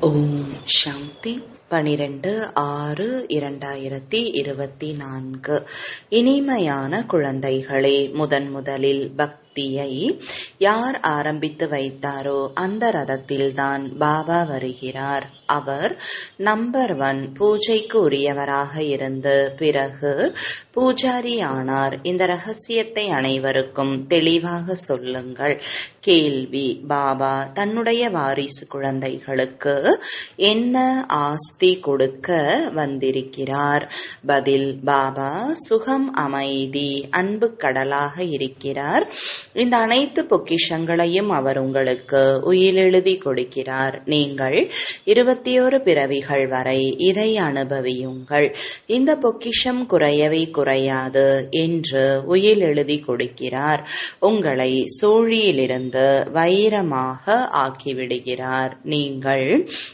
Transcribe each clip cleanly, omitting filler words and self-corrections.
ஓம் சாந்தி 12/6/2024. இனிமையான குழந்தைகளே, முதலில் பக்தியை யார் ஆரம்பித்து வைத்தாரோ அந்த ரதத்தில்தான் பாபா வருகிறார். அவர் நம்பர் 1 பூஜைக்கு உரியவராக இருந்து பிறகு பூஜாரி ஆனார். இந்த ரகசியத்தை அனைவருக்கும் தெளிவாக சொல்லுங்கள். கேள்வி: பாபா தன்னுடைய வாரிசு குழந்தைகளுக்கு என்ன ஆஸ்தி கொடுக்க வந்திருக்கிறார்? பதில்: பாபா சுகம், அமைதி, அன்பு கடலாக இருக்கிறார். இந்த அனைத்து பொக்கிஷங்களையும் அவர் உங்களுக்கு உயிரெழுதி கொடுக்கிறார். நீங்கள் 21 பிறவிகள் வரை இதை அனுபவியுங்கள். இந்த பொக்கிஷம் குறையவே குறையாது என்று உயில் எழுதி கொடுக்கிறார். உங்களை சோழியிலிருந்து வைரமாக ஆக்கிவிடுகிறார். நீங்கள்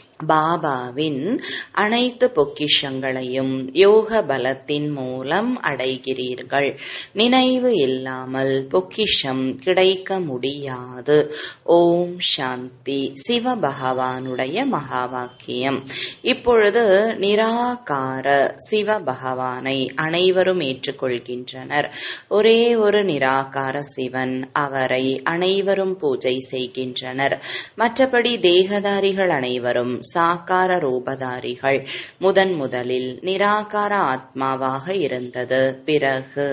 பாபாவின் அனைத்து பொக்கிஷங்களையும் யோக பலத்தின் மூலம் அடைகிறீர்கள். நினைவு இல்லாமல் பொக்கிஷம் கிடைக்க முடியாது. ஓம் சாந்தி. சிவ பகவானுடைய மகா வாக்கியம். இப்பொழுது நிராகார சிவ பகவானை அனைவரும் ஏற்றுக்கொள்கின்றனர். ஒரே ஒரு நிராகார சிவன், அவரை அனைவரும் பூஜை செய்கின்றனர். மற்றபடி தேகதாரிகள் அனைவரும் சாக்கார ரூபதாரிகள். முதலில் நிராகார ஆத்மாவாக இருந்தது. பிறகு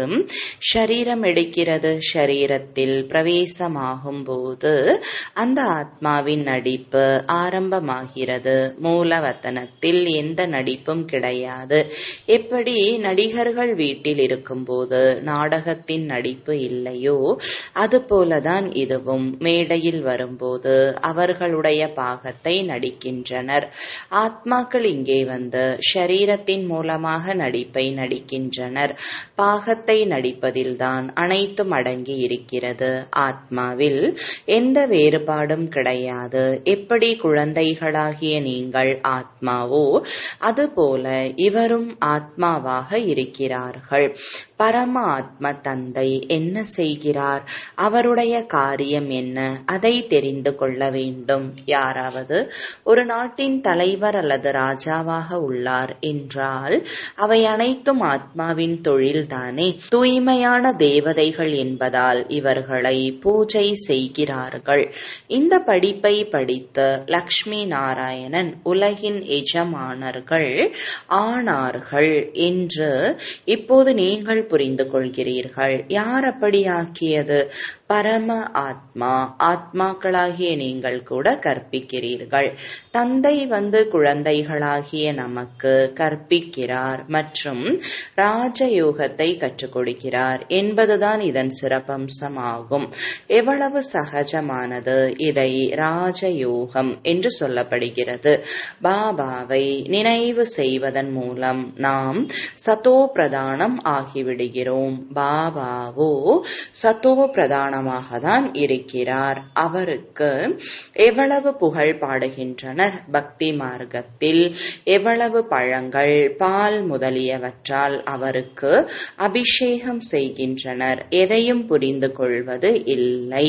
ஷரீரம் எடுக்கிறது. ஷரீரத்தில் பிரவேசமாகும் போது அந்த ஆத்மாவின் நடிப்பு ஆரம்பமாகிறது. மூலவத்தனத்தில் எந்த நடிப்பும் கிடையாது. எப்படி நடிகர்கள் வீட்டில் இருக்கும்போது நாடகத்தின் நடிப்பு இல்லையோ, அதுபோலதான் இதுவும் மேடையில் வரும்போது அவர்களுடைய பாகத்தை நடிக்கின்றனர். ஆத்மாக்கள் இங்கே வந்து ஷரீரத்தின் மூலமாக நடிப்பை நடிக்கின்றனர். பாகத்தை நடிப்பதில்தான் அனைத்தும் அடங்கி இருக்கிறது. ஆத்மாவில் எந்த வேறுபாடும் கிடையாது. எப்படி குழந்தைகளாகிய நீங்கள் ஆத்மாவோ, அதுபோல இவரும் ஆத்மாவாக இருக்கிறார்கள். பரம ஆத்ம தந்தை என்ன செய்கிறார்? அவருடைய காரியம் என்ன? அதை தெரிந்து கொள்ள வேண்டும். யாராவது ஒரு நாட்டின் தலைவர் அல்லது ராஜாவாக உள்ளார் என்றால் அவை அனைத்தும் ஆத்மாவின் தொழில்தானே. தூய்மையான தேவதைகள் என்பதால் இவர்களை பூஜை செய்கிறார்கள். இந்த படிப்பை படித்து லக்ஷ்மி நாராயணன் உலகின் எஜமானர்கள் ஆனார்கள் என்று இப்போது நீங்கள் புரிந்து கொள்கிறீர்கள். யார் அப்படி ஆக்கியது? பரம ஆத்மா. ஆத்மாக்களாகிய நீங்கள் கூட கற்பிக்கிறீர்கள். தந்தை வந்து குழந்தைகளாகிய நமக்கு கற்பிக்கிறார் மற்றும் ராஜயோகத்தை கற்றுக் கொடுக்கிறார் என்பதுதான் இதன் சிறப்பம்சமாகும். எவ்வளவு சகஜமானது! இதை ராஜயோகம் என்று சொல்லப்படுகிறது. பாபாவை நினைவு செய்வதன் மூலம் நாம் சதோ பிரதானம் ஆகிவிடுகிறோம். பாபாவோ சதோ பிரதானமாக தான் இருக்கிறார். அவருக்கு எவ்வளவு புகழ் பாடுகின்றனர். பக்தி மார்க்கத்தில் எவ்வளவு பழங்கள், பால் முதலியவற்றால் அவருக்கு அபிஷேகம் செய்கின்றனர். எதையும் புரிந்து கொள்வது இல்லை.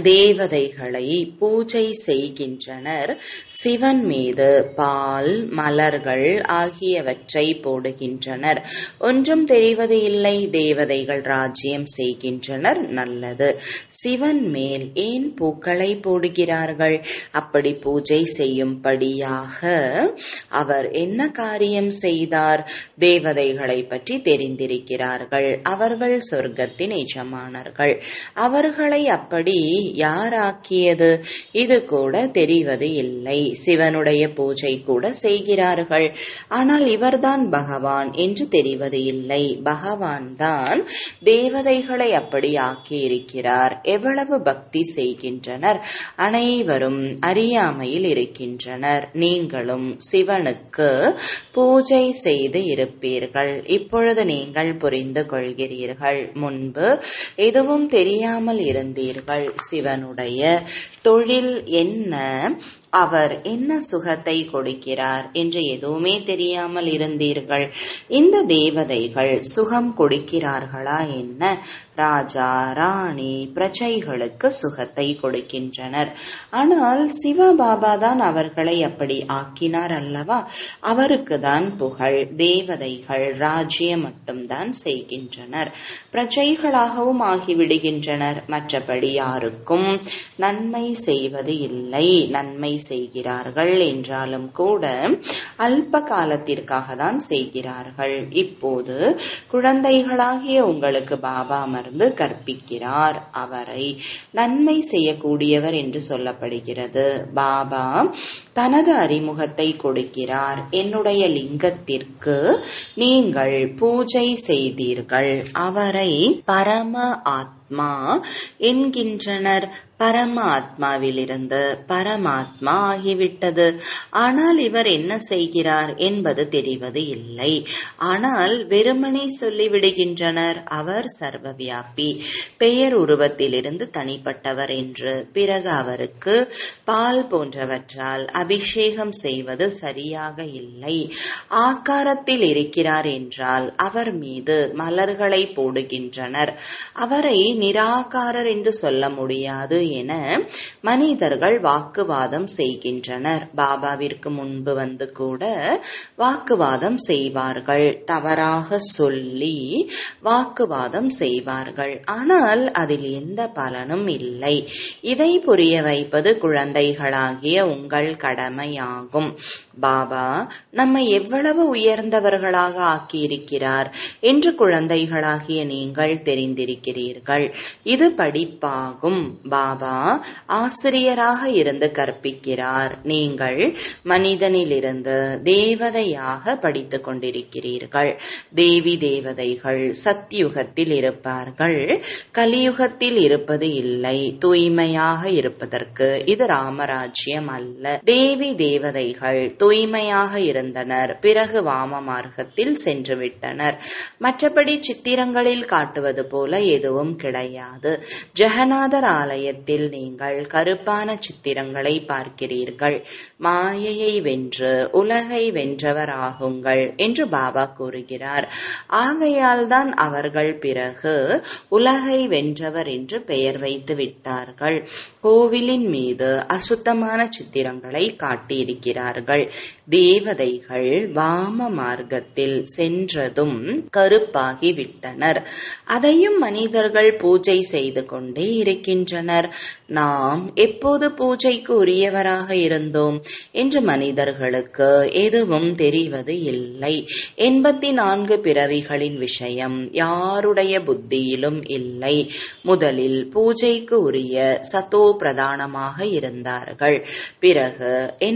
தேவதைகளை பூஜை செய்கின்றனர். சிவன் மீது பால், மலர்கள் ஆகியவற்றை போடுகின்றனர். ஒன்றும் தெரிவது இல்லை. தேவதைகள் ராஜ்யம் செய்கின்றனர். நல்லது. சிவன் மேல் ஏன் பூக்களை போடுகிறார்கள்? அப்படி பூஜை செய்யும்படியாக அவர் என்ன காரியம் செய்தார்? தேவதைகளை பற்றி தெரிந்திருக்கிறார்கள். அவர்கள் சொர்க்கத்தின் எஜமானர்கள். அவர்களை அப்படி யாராக்கியது? இது கூட தெரிவது இல்லை. சிவனுடைய பூஜை கூட செய்கிறார்கள். ஆனால் இவர்தான் பகவான் என்று தெரிவது இல்லை. பகவான் தான் தேவதைகளை அப்படி ஆக்கியிருக்கிறார். எவ்வளவு பக்தி செய்கின்றனர். அனைவரும் அறியாமையில் இருக்கின்றனர். நீங்களும் சிவனுக்கு பூஜை செய்து இருப்பீர்கள். இப்பொழுது நீங்கள் புரிந்து கொள்கிறீர்கள். முன்பு எதுவும் தெரியாமல் இருந்தீர்கள். சிவனுடைய தொழில் என்ன, அவர் என்ன சுகத்தை கொடுக்கிறார் என்று எதுவுமே தெரியாமல் இருந்தீர்கள். இந்த தேவதைகள் சுகம் கொடுக்கிறார்களா என்ன? ராஜா ராணி பிரஜைகளுக்கு சுகத்தை கொடுக்கின்றனர். ஆனால் சிவபாபா தான் அவர்களை அப்படி ஆக்கினார் அல்லவா? அவருக்கு தான் புகழ். தேவதைகள் ராஜ்யம் மட்டும்தான் செய்கின்றனர், பிரஜைகளாகவும் ஆகிவிடுகின்றனர். மற்றபடி யாருக்கும் நன்மை செய்வது இல்லை. நன்மை செய்கிறார்கள் என்றாலும் கூட அல்ப காலத்திற்காக தான் செய்கிறார்கள். இப்போது குழந்தைகளாகிய உங்களுக்கு பாபா அமர்ந்து கற்பிக்கிறார். அவரை நன்மை செய்யக்கூடியவர் என்று சொல்லப்படுகிறது. பாபா தனது அறிமுகத்தை கொடுக்கிறார். என்னுடைய லிங்கத்திற்கு நீங்கள் பூஜை செய்தீர்கள். அவரை பரம ஆத்மா என்கின்றனர். பரமாத்மாவிலிருந்து பரமாத்மா ஆகிவிட்டது. ஆனால் இவர் என்ன செய்கிறார் என்பது தெரிவது இல்லை. ஆனால் வெறுமனே சொல்லிவிடுகின்றனர், அவர் சர்வவியாபி, பெயர் உருவத்திலிருந்து தனிப்பட்டவர் என்று. பிறகு அவருக்கு பால் போன்றவற்றால் அபிஷேகம் செய்வது சரியாக இல்லை. ஆக்காரத்தில் இருக்கிறார் என்றால் அவர் மீது மலர்களை போடுகின்றனர். அவரை நிராகாரர் என்று சொல்ல முடியாது என மனிதர்கள் வாக்குவாதம் செய்கின்றனர். பாபாவிற்கு முன்பு வந்து கூட வாக்குவாதம் செய்வார்கள். தவறாக சொல்லி வாக்குவாதம் செய்வார்கள். ஆனால் அதில் எந்த பலனும் இல்லை. இதை புரிய வைப்பது குழந்தைகளாகிய உங்கள் கடமையாகும். பாபா நம்மை எவ்வளவு உயர்ந்தவர்களாக ஆக்கியிருக்கிறார் என்று குழந்தைகளாகிய நீங்கள் தெரிந்திருக்கிறீர்கள். இது படிப்பாகும். பாபா ஆசிரியராக இருந்து கற்பிக்கிறார். நீங்கள் மனிதனிலிருந்து தேவதையாக படித்துக் கொண்டிருக்கிறீர்கள். தேவி தேவதைகள் சத்யுகத்தில் இருப்பார்கள், கலியுகத்தில் இருப்பது இல்லை. தூய்மையாக இருப்பதற்கு இது ராமராஜ்யம் அல்ல. தேவி தேவதைகள் தூய்மையாக இருந்தனர், பிறகு வாம மார்க்கத்தில் சென்று விட்டனர். மற்றபடி சித்திரங்களில் காட்டுவது போல எதுவும் கிடையாது. ஜெகநாதர் ஆலயத்தில் நீங்கள் கருப்பான சித்திரங்களை பார்க்கிறீர்கள். மாயையை வென்று உலகை வென்றவர் ஆகுங்கள் என்று பாபா கூறுகிறார். ஆகையால் தான் அவர்கள் பிறகு உலகை வென்றவர் என்று பெயர் வைத்து விட்டார்கள். கோவிலின் மீது அசுத்தமான சித்திரங்களை காட்டியிருக்கிறார்கள். தேவதைகள் வாம மார்க்கத்தில் சென்றதும் கருப்பாகி விட்டனர். அதையும் மனிதர்கள் பூஜை செய்து கொண்டே இருக்கின்றனர். நாம் எப்போது பூஜைக்கு உரியவராக இருந்தோம் என்று மனிதர்களுக்கு எதுவும் தெரிவது இல்லை. 84 பிறவிகளின் விஷயம் யாருடைய புத்தியிலும் இல்லை. முதலில் பூஜைக்கு உரிய சதோ பிரதானமாக இருந்தார்கள். பிறகு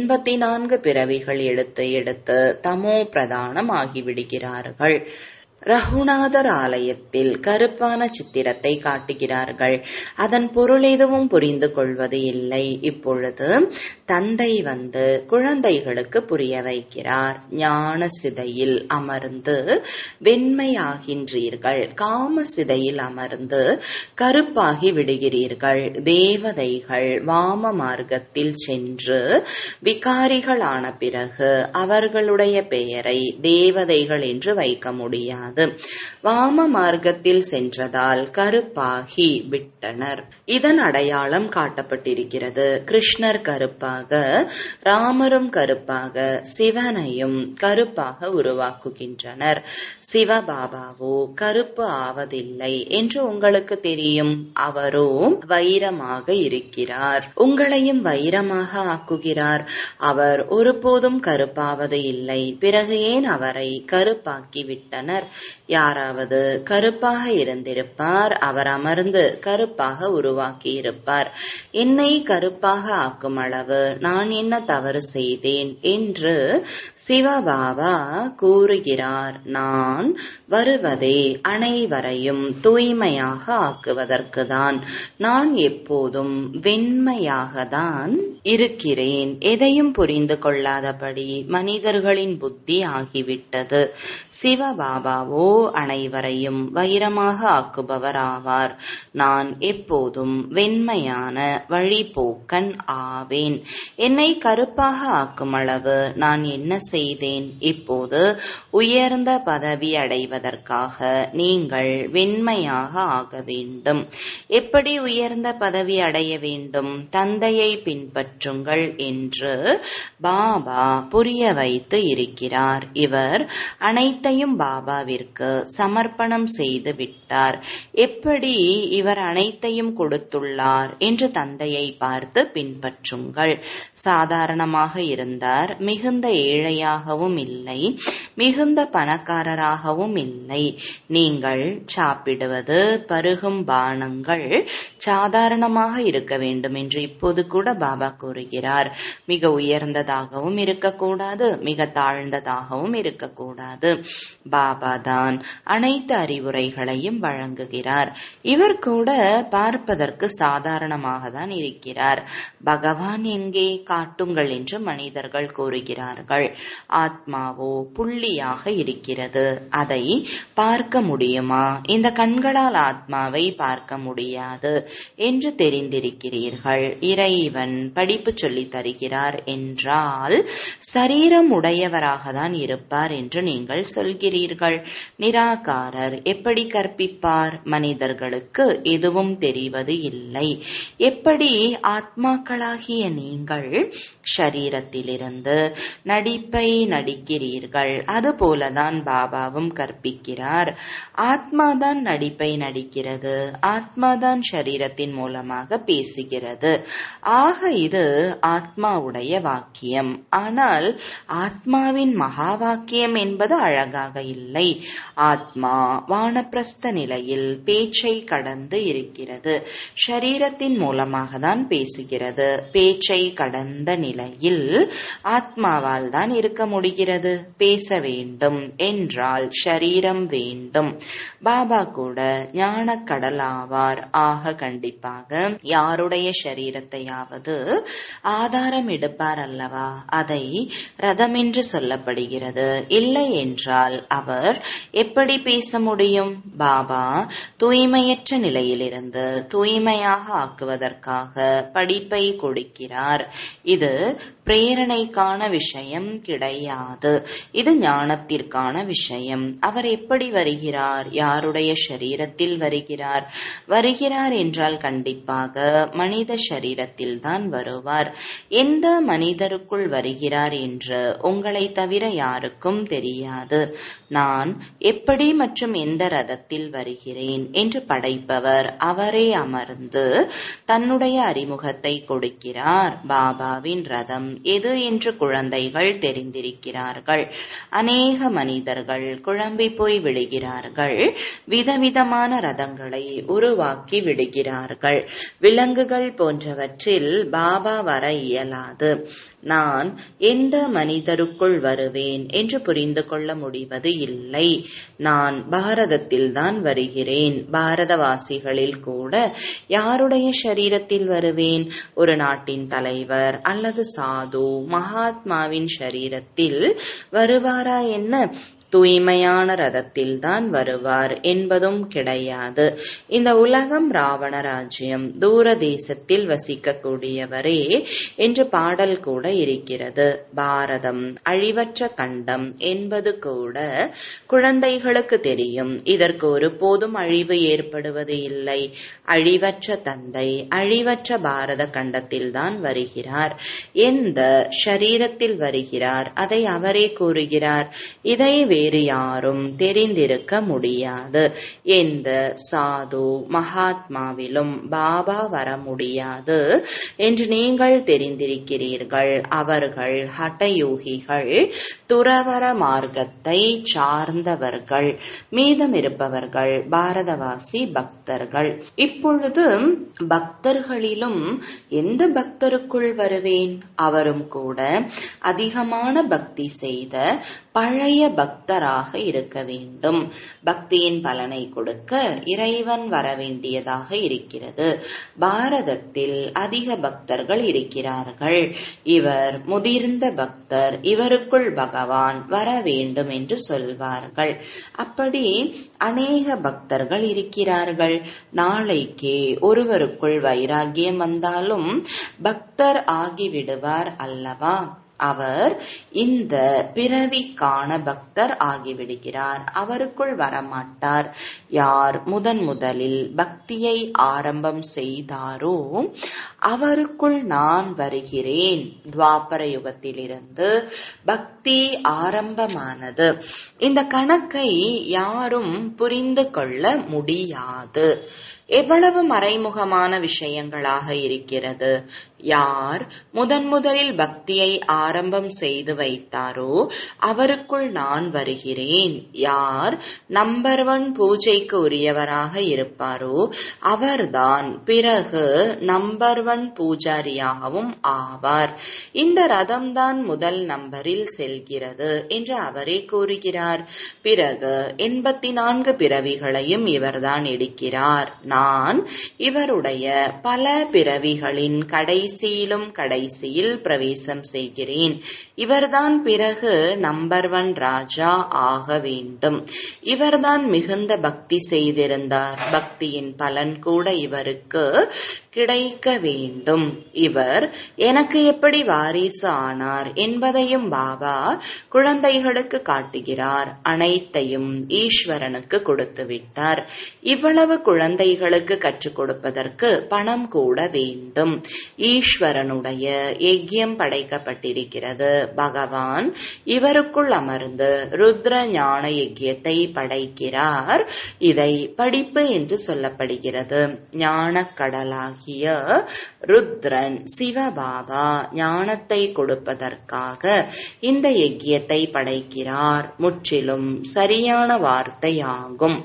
84 பிறவிகள் எடுத்து எடுத்து தமோ பிரதானம் ஆகிவிடுகிறார்கள். ரகுநாதர் ஆலயத்தில் கருப்பான சித்திரத்தை காட்டுகிறார்கள். அதன் பொருள் எதுவும் புரிந்து கொள்வது இல்லை. இப்பொழுது தந்தை வந்து குழந்தைகளுக்கு புரிய வைக்கிறார். ஞான சிதையில் அமர்ந்து வெண்மையாகின்றீர்கள், காம சிதையில் அமர்ந்து கருப்பாகி விடுகிறீர்கள். தேவதைகள் வாம மார்க்கத்தில் சென்று விகாரிகளான பிறகு அவர்களுடைய பெயரை தேவதைகள் என்று வைக்க முடியாது. வாம மார்க்கத்தில் சென்றதால் கருப்பாகி விட்டனர். இதன் அடையாளம் காட்டப்பட்டிருக்கிறது. கிருஷ்ணர் கருப்பாக, ராமரும் கருப்பாக, சிவனையும் கருப்பாக உருவாக்குகின்றனர். சிவபாபாவோ கருப்பு ஆவதில்லை என்று உங்களுக்கு தெரியும். அவரோ வைரமாக இருக்கிறார். உங்களையும் வைரமாக ஆக்குகிறார். அவர் ஒருபோதும் கருப்பாவது இல்லை. பிறகு ஏன் அவரை கருப்பாக்கி விட்டனர்? யாராவது கருப்பாக இருந்திருப்பார். அவர் அமர்ந்து கருப்பாக உருவாக்கி இருப்பார். என்னை கருப்பாக ஆக்கும் அளவு நான் என்ன தவறு செய்தேன் என்று சிவபாபா கூறுகிறார். நான் வருவதே அனைவரையும் தூய்மையாக ஆக்குவதற்கு தான். நான் எப்போதும் வெண்மையாக தான் இருக்கிறேன். எதையும் புரிந்து கொள்ளாதபடி மனிதர்களின் புத்தி ஆகிவிட்டது. சிவபாபாவோ பாபாவோ அனைவரையும் வைரமாக ஆக்குபவர் ஆவார். நான் எப்போதும் வெண்மையான வழிபோக்கன் ஆவேன். என்னை கருப்பாக ஆக்கும் அளவு நான் என்ன செய்தேன்? இப்போது உயர்ந்த பதவி அடைவதற்காக நீங்கள் வெண்மையாக ஆக வேண்டும். எப்படி உயர்ந்த பதவி அடைய வேண்டும்? தந்தையை பின்பற்றுங்கள் என்று பாபா புரிய வைத்து இருக்கிறார். இவர் அனைத்தையும் பாபாவிற்கு சமர்ப்பணம் செய்து விட்டார். எப்படி இவர் அனைத்தையும் கொடுத்துள்ளார் என்று தந்தையை பார்த்து பின்பற்றுங்கள். சாதாரணமாக இருந்தார். மிகுந்த ஏழையாகவும் இல்லை, மிகுந்த பணக்காரராகவும் இல்லை. நீங்கள் சாப்பிடுவது பருகும் பானங்கள் சாதாரணமாக இருக்க வேண்டும் என்று இப்போது கூட பாபா கூறுகிறார். மிக உயர்ந்ததாகவும் இருக்கக்கூடாது, மிக தாழ்ந்ததாகவும் இருக்கக்கூடாது. பாபா தான் அனைத்து அறிவுரைகளையும் வழங்குகிறார். இவர் கூட பார்ப்பதற்கு சாதாரணமாக தான் இருக்கிறார். பகவான் எங்கே? காட்டுங்கள் என்று மனிதர்கள் கூறுகிறார்கள். ஆத்மாவோ புள்ளியாக இருக்கிறது. அதை பார்க்க முடியுமா? இந்த கண்களால் ஆத்மாவை பார்க்க முடியாது என்று தெரிந்திருக்கிறீர்கள். இறைவன் படிப்பு சொல்லி தருகிறார் என்றால் சரீரம் உடையவராக தான் இருப்பார் என்று நீங்கள் சொல்கிறீர்கள். நிராகாரர் எப்படி கற்பிப்பார்? மனிதர்களுக்கு எதுவும் தெரிவது இல்லை. எப்படி ஆத்மாக்களாகிய நீங்கள் ஷரீரத்திலிருந்து நடிப்பை நடிக்கிறீர்கள்? அதுபோலதான் பாபாவும் கற்பிக்கிறார். ஆத்மாதான் நடிப்பை நடிக்கிறது, ஆத்மாதான் ஷரீரத்தின் மூலமாக பேசுகிறது. ஆக இது ஆத்மாவுடைய வாக்கியம். ஆனால் ஆத்மாவின் மகா வாக்கியம் என்பது அழகாக இல்லை. ஆத்மா வானப்பிரஸ்த நிலையில் பேச்சை கடந்து இருக்கிறது. ஷரீரத்தின் மூலமாக தான் பேசுகிறது. பேச்சை கடந்த நிலையில் ஆத்மாவால் தான் இருக்க முடிகிறது. பேச வேண்டும் என்றால் ஷரீரம் வேண்டும். பாபா கூட ஞானக்கடல் ஆவார். ஆக கண்டிப்பாக யாருடைய ஷரீரத்தையாவது ஆதாரம் எடுப்பார் அல்லவா? அதை ரதம் என்று சொல்லப்படுகிறது. இல்லை என்றால் அவர் எப்படி பேச முடியும்? பாபா தூய்மையற்ற நிலையிலிருந்து தூய்மையாக ஆக்குவதற்காக படிப்பை கொடுக்கிறார். இது பிரேரணைக்கான விஷயம் கிடையாது. இது ஞானத்திற்கான விஷயம். அவர் எப்படி வருகிறார்? யாருடைய ஷரீரத்தில் வருகிறார்? வருகிறார் என்றால் கண்டிப்பாக மனித ஷரீரத்தில் தான் வருவார். எந்த மனிதருக்குள் வருகிறார் என்று உங்களை தவிர யாருக்கும் தெரியாது. நான் எப்படி மற்றும் எந்த ரதத்தில் வருகிறேன் என்று படைப்பவர் அவரே அமர்ந்து தன்னுடைய அறிமுகத்தை கொடுக்கிறார். பாபாவின் ரதம் எது என்று குழந்தைகள் தெரிந்திருக்கிறார்கள். அநேக மனிதர்கள் குழம்பி போய் விடுகிறார்கள். விதவிதமான ரதங்களை உருவாக்கி விடுகிறார்கள். விலங்குகள் போன்றவற்றில் பாபா வர இயலாது. நான் எந்த மனிதருக்குள் வருவேன் என்று புரிந்து கொள்ள முடிவது இல்லை. நான் பாரதத்தில் தான் வருகிறேன். பாரதவாசிகளில் கூட யாருடைய ஷரீரத்தில் வருவேன்? ஒரு நாட்டின் தலைவர் அல்லது சாது மகாத்மாவின் ஷரீரத்தில் வருவாரா என்ன? தூய்மையான ரதத்தில் தான் வருவார் என்பதும் கிடையாது. இந்த உலகம் ராவண ராஜ்யம், தூர தேசத்தில் வசிக்கக்கூடியவரே என்று பாடல் கூட இருக்கிறது. பாரதம் அழிவற்ற கண்டம் என்பது கூட குழந்தைகளுக்கு தெரியும். இதற்கு ஒருபோதும் அழிவு ஏற்படுவது இல்லை. அழிவற்ற தந்தை அழிவற்ற பாரத கண்டத்தில் தான் வருகிறார். எந்த ஷரீரத்தில் வருகிறார் அதை அவரே கூறுகிறார். இதை வேறு யாரும் தெரிந்திருக்க முடியாது. எந்த சாது மகாத்மாவிலும் பாபா வர முடியாது என்று நீங்கள் தெரிந்திருக்கிறீர்கள். அவர்கள் ஹட்டயோகிகள், துறவர மார்க்கத்தை சார்ந்தவர்கள். மீதம் இருப்பவர்கள் பாரதவாசி பக்தர்கள். இப்பொழுது பக்தர்களிலும் எந்த பக்தருக்குள் வருவேன்? அவரும் கூட அதிகமான பக்தி செய்த பழைய பக்தராக இருக்க வேண்டும். பக்தியின் பலனை கொடுக்க இறைவன் வரவேண்டியதாக இருக்கிறது. பாரதத்தில் அதிக பக்தர்கள் இருக்கிறார்கள். இவர் முதிர்ந்த பக்தர், இவருக்குள் பகவான் வர வேண்டும் என்று சொல்வார்கள். அப்படி அநேக பக்தர்கள் இருக்கிறார்கள். நாளைக்கே ஒருவருக்குள் வைராகியம் வந்தாலும் பக்தர் ஆகிவிடுவார் அல்லவா? அவர் இந்த பிறவிக்கான பக்தர் ஆகிவிடுகிறார். அவருக்குள் வரமாட்டார். யார் முதலில் பக்தியை ஆரம்பம் செய்தாரோ அவருக்குள் நான் வருகிறேன். துவாபர யுகத்திலிருந்து பக்தி ஆரம்பமானது. இந்த கணக்கை யாரும் புரிந்து கொள்ள முடியாது. எவ்வளவு மறைமுகமான விஷயங்களாக இருக்கிறது. யார் முதலில் பக்தியை ஆரம்பம் செய்து வைத்தாரோ அவருக்குள் நான் வருகிறேன். யார் நம்பர் 1 பூஜைக்கு உரியவராக இருப்பாரோ அவர்தான் பிறகு நம்பர் 1 பூஜாரியாகவும் ஆவார். இந்த ரதம்தான் முதல் நம்பரில் செல்கிறது என்று அவரே கூறுகிறார். பிறகு 84 பிறவிகளையும் இவர்தான் எடுக்கிறார். நான் இவருடைய பல பிறவிகளின் கடைசியில் பிரவேசம் செய்கிறேன். இவர்தான் பிறகு நம்பர் 1 ராஜா ஆக வேண்டும். இவர்தான் மிகுந்த பக்தி செய்திருந்தார். பக்தியின் பலன் கூட இவருக்கு கிடைக்க வேண்டும். இவர் எனக்கு எப்படி வாரிசு ஆனார் என்பதையும் பாபா குழந்தைகளுக்கு காட்டுகிறார். அனைத்தையும் ஈஸ்வரனுக்கு கொடுத்து விட்டார். இவ்வளவு குழந்தைகளுக்கு கற்றுக் கொடுப்பதற்கு பணம் கூட வேண்டும். ஈஸ்வரனுடைய யஜ்யம் படைக்கப்பட்டிருக்கிறது. பகவான் இவருக்குள் அமர்ந்து ருத்ர ஞான யஜ்யத்தை படைக்கிறார். இதை படிப்பு என்று சொல்லப்படுகிறது. ஞான கடலாகிய ருத்ரன் சிவபாபா ஞானத்தை கொடுப்பதற்காக இந்த யஜ்யத்தை படைக்கிறார். முற்றிலும் சரியான வார்த்தையாகும்.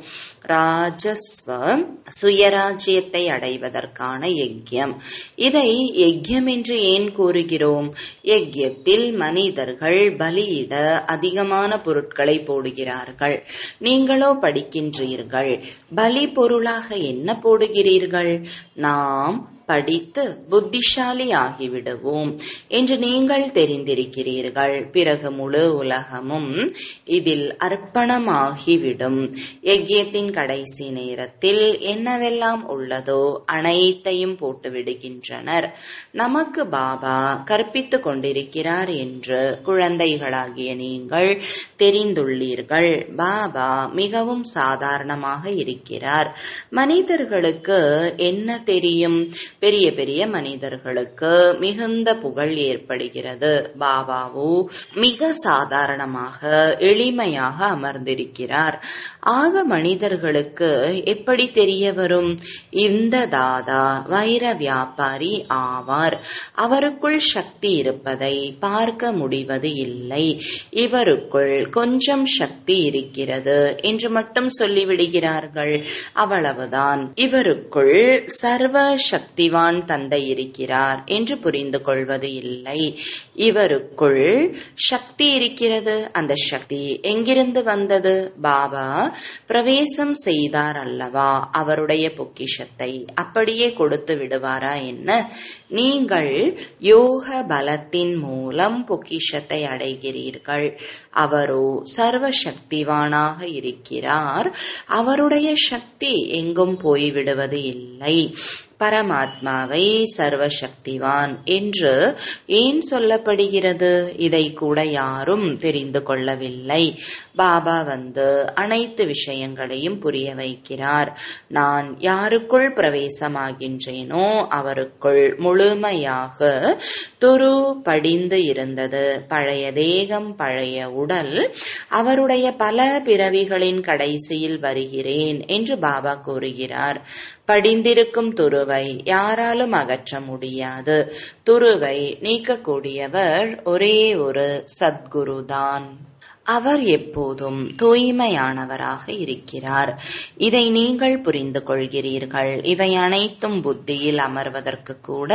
ராஜஸ்வ சுயராஜ்யத்தை அடைவதற்கான யஜ்யம். இதை யஜ்யம் என்று ஏன் கூறுகிறோம்? யஜ்யத்தில் மனிதர்கள் பலியிட அதிகமான பொருட்களை போடுகிறார்கள். நீங்களோ படிக்கின்றீர்கள். பலி பொருளாக என்ன போடுகிறீர்கள்? நாம் படித்து புத்திசாலி ஆகிவிடுவோம் என்று நீங்கள் தெரிந்திருக்கிறீர்கள். பிறகு முழு உலகமும் இதில் அர்ப்பணமாகிவிடும். யஜ்யத்தின் கடைசி நேரத்தில் என்னவெல்லாம் உள்ளதோ அனைத்தையும் போட்டு விடுகின்றனர். நமக்கு பாபா கற்பித்துக் கொண்டிருக்கிறார் என்று குழந்தைகளாகிய நீங்கள் தெரிந்துள்ளீர்கள். பாபா மிகவும் சாதாரணமாக இருக்கிறார். மனிதர்களுக்கு என்ன தெரியும்? பெரிய பெரிய மனிதர்களுக்கு மிகுந்த புகழ் ஏற்படுகிறது. பாபாவோ மிக சாதாரணமாக எளிமையாக அமர்ந்திருக்கிறார். ஆக மனிதர்களுக்கு எப்படி தெரிய வரும்? இந்த தாதா வைர வியாபாரி ஆவார். அவருக்குள் சக்தி இருப்பதை பார்க்க முடிவது இல்லை. இவருக்குள் கொஞ்சம் சக்தி இருக்கிறது என்று மட்டும் சொல்லிவிடுகிறார்கள். அவ்வளவுதான். இவருக்குள் சர்வ சக்திவான் தந்தை இருக்கிறார் என்று புரிந்து கொள்வது இல்லை. இவருக்குள் சக்தி இருக்கிறது. அந்த சக்தி எங்கிருந்து வந்தது? பாபா பிரவேசம் செய்தார் அல்லவா? அவருடைய பொக்கிஷத்தை அப்படியே கொடுத்து விடுவாரா என்ன? நீங்கள் யோக பலத்தின் மூலம் பொக்கிஷத்தை அடைகிறீர்கள். அவரோ சர்வ சக்திவானாக இருக்கிறார். அவருடைய சக்தி எங்கும் போய்விடுவது இல்லை. பரமாத்மாவை சர்வசக்திவான் என்று ஏன் சொல்லப்படுகிறது? இதை கூட யாரும் தெரிந்து கொள்ளவில்லை. பாபா வந்து அனைத்து விஷயங்களையும் புரிய வைக்கிறார். நான் யாருக்குள் பிரவேசமாகின்றேனோ அவருக்குள் முழுமையாக துரு படிந்து இருந்தது. பழைய தேகம், பழைய உடல். அவருடைய பல பிறவிகளின் கடைசியில் வருகிறேன் என்று பாபா கூறுகிறார். படிந்திருக்கும் துருவை யாராலும் அகற்ற முடியாது. துருவை நீக்கக்கூடியவர் ஒரே ஒரு சத்குருதான். அவர் எப்போதும் தூய்மையானவராக இருக்கிறார். இதை நீங்கள் புரிந்து கொள்கிறீர்கள். இவை அனைத்தும் புத்தியில் அமர்வதற்கு கூட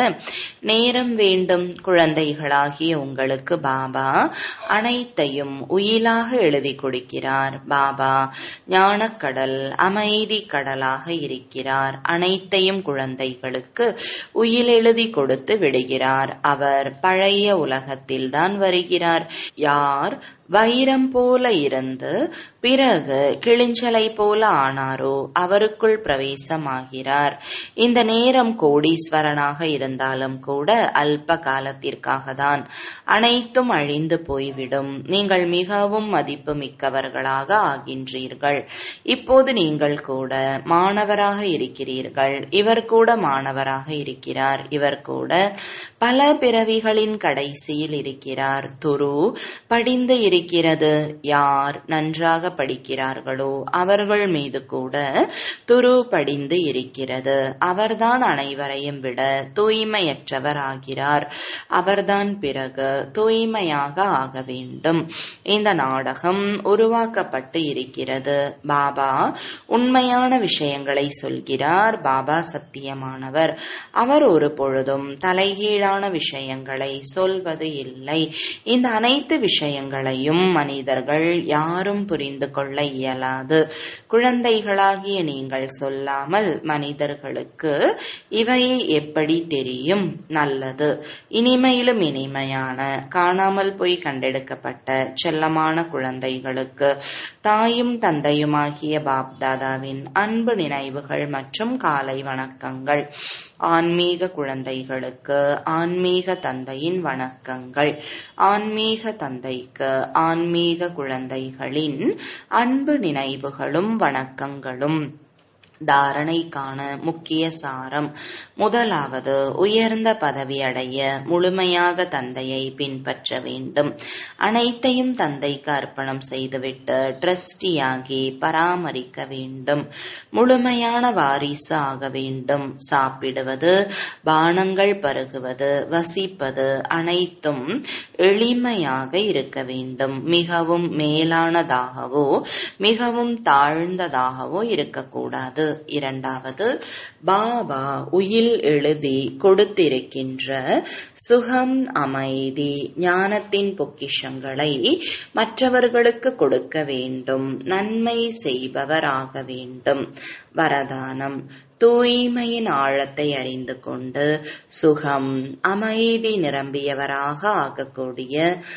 நேரம் வேண்டும். குழந்தைகளாகிய உங்களுக்கு பாபா அனைத்தையும் உயிலாக எழுதி கொடுக்கிறார். பாபா ஞானக்கடல், அமைதி கடலாக இருக்கிறார். அனைத்தையும் குழந்தைகளுக்கு உயில் எழுதி கொடுத்து விடுகிறார். அவர் பழைய உலகத்தில்தான் வருகிறார். யார் வைரம் போல இருந்து பிறகு கிளிஞ்சலை போல ஆனாரோ அவருக்குள் பிரவேசமாகிறார். இந்த நேரம் கோடீஸ்வரனாக இருந்தாலும் கூட அல்ப காலத்திற்காக தான். அனைத்தும் அழிந்து போய்விடும். நீங்கள் மிகவும் மதிப்பு மிக்கவர்களாக ஆகின்றீர்கள். இப்போது நீங்கள் கூட மாணவராக இருக்கிறீர்கள். இவர் கூட மாணவராக இருக்கிறார். இவர் கூட பல பிறவிகளின் கடைசியில் இருக்கிறார். துரு படிந்து இருக்கிறது. யார் நன்றாக படிக்கிறார்களோ அவர்கள் மீது கூட துரு படிந்து இருக்கிறது. அவர்தான் அனைவரையும் விட தூய்மையற்றவர் ஆகிறார். அவர்தான் பிறகு தூய்மையாக ஆக வேண்டும். இந்த நாடகம் உருவாக்கப்பட்டு இருக்கிறது. பாபா உண்மையான விஷயங்களை சொல்கிறார். பாபா சத்தியமானவர். அவர் ஒரு பொழுதும் தலைகீழான விஷயங்களை சொல்வது இல்லை. இந்த அனைத்து விஷயங்களையும் மனிதர்கள் யாரும் புரிந்து கொள்ள இயலாது. குழந்தைகளாகிய நீங்கள் சொல்லாமல் மனிதர்களுக்கு இவை எப்படி தெரியும்? நல்லது, இனிமையிலும் இனிமையான காணாமல் போய் கண்டெடுக்கப்பட்ட செல்லமான குழந்தைகளுக்கு தாயும் தந்தையுமாகிய பாப்தாதாவின் அன்பு நினைவுகள் மற்றும் காலை வணக்கங்கள். ஆன்மீக குழந்தைகளுக்கு ஆன்மீக தந்தையின் வணக்கங்கள். ஆன்மீக தந்தைக்கு ஆன்மீக குழந்தைகளின் அன்பு நினைவுகளும் வணக்கங்களும். தாரணைக்கான முக்கிய சாரம். முதலாவது, உயர்ந்த பதவி அடைய முழுமையாக தந்தையை பின்பற்ற வேண்டும். அனைத்தையும் தந்தைக்கு அர்ப்பணம் செய்துவிட்டு ட்ரஸ்டியாகி பராமரிக்க வேண்டும். முழுமையான வாரிசு ஆக வேண்டும். சாப்பிடுவது, பானங்கள் பருகுவது, வசிப்பது அனைத்தும் எளிமையாக இருக்க வேண்டும். மிகவும் மேலானதாகவோ மிகவும் தாழ்ந்ததாகவோ இருக்கக்கூடாது. இரண்டாவது, பாபா உயில் எழுதி கொடுத்திருக்கின்ற சுகம், அமைதி, ஞானத்தின் பொக்கிஷங்களை மற்றவர்களுக்கு கொடுக்க வேண்டும். நன்மை செய்பவராக வேண்டும். வரதானம். தூய்மையின் ஆழத்தை அறிந்து கொண்டு சுகம், அமைதி நிரம்பியவராக ஆகக்கூடிய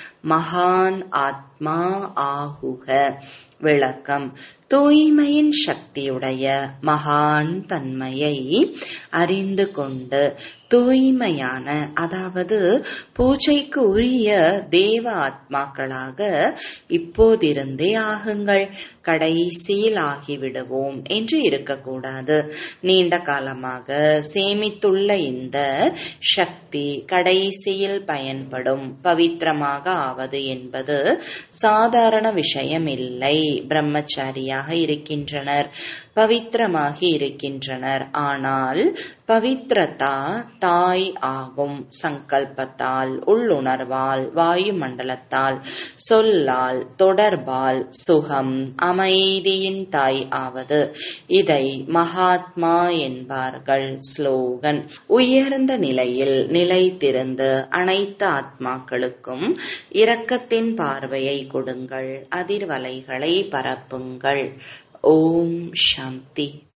மகான் ஆத்மா ஆகுக. விளக்கம். தூய்மையின் சக்தியுடைய மகான் தன்மையை அறிந்து கொண்டு தூய்மையான, அதாவது பூஜைக்கு உரிய தேவ ஆத்மாக்களாக இப்போதிருந்தே ஆகுங்கள். கடைசியில் ஆகிவிடுவோம் என்று இருக்கக்கூடாது. நீண்ட காலமாக சேமித்துள்ள இந்த சக்தி கடைசியில் பயன்படும். பவித்திரமாக ஆவது என்பது சாதாரண விஷயம் இல்லை. பிரம்மச்சாரியாக இருக்கின்றனர், பவித்திரமாகி இருக்கின்றனர். ஆனால் பவித்ரதா தாய் ஆகும். சங்கல்பத்தால், உள்ளுணர்வால், வாயு மண்டலத்தால், சொல்லால், தொடர்பால் சுகம், அமைதியின் தாய் ஆவது. இதை மகாத்மா என்பார்கள். ஸ்லோகன். உயர்ந்த நிலையில் நிலைத்திருந்து அனைத்து ஆத்மாக்களுக்கும் இரக்கத்தின் பார்வையை கொடுங்கள். அதிர்வலைகளை பரப்புங்கள். ஓம் சாந்தி.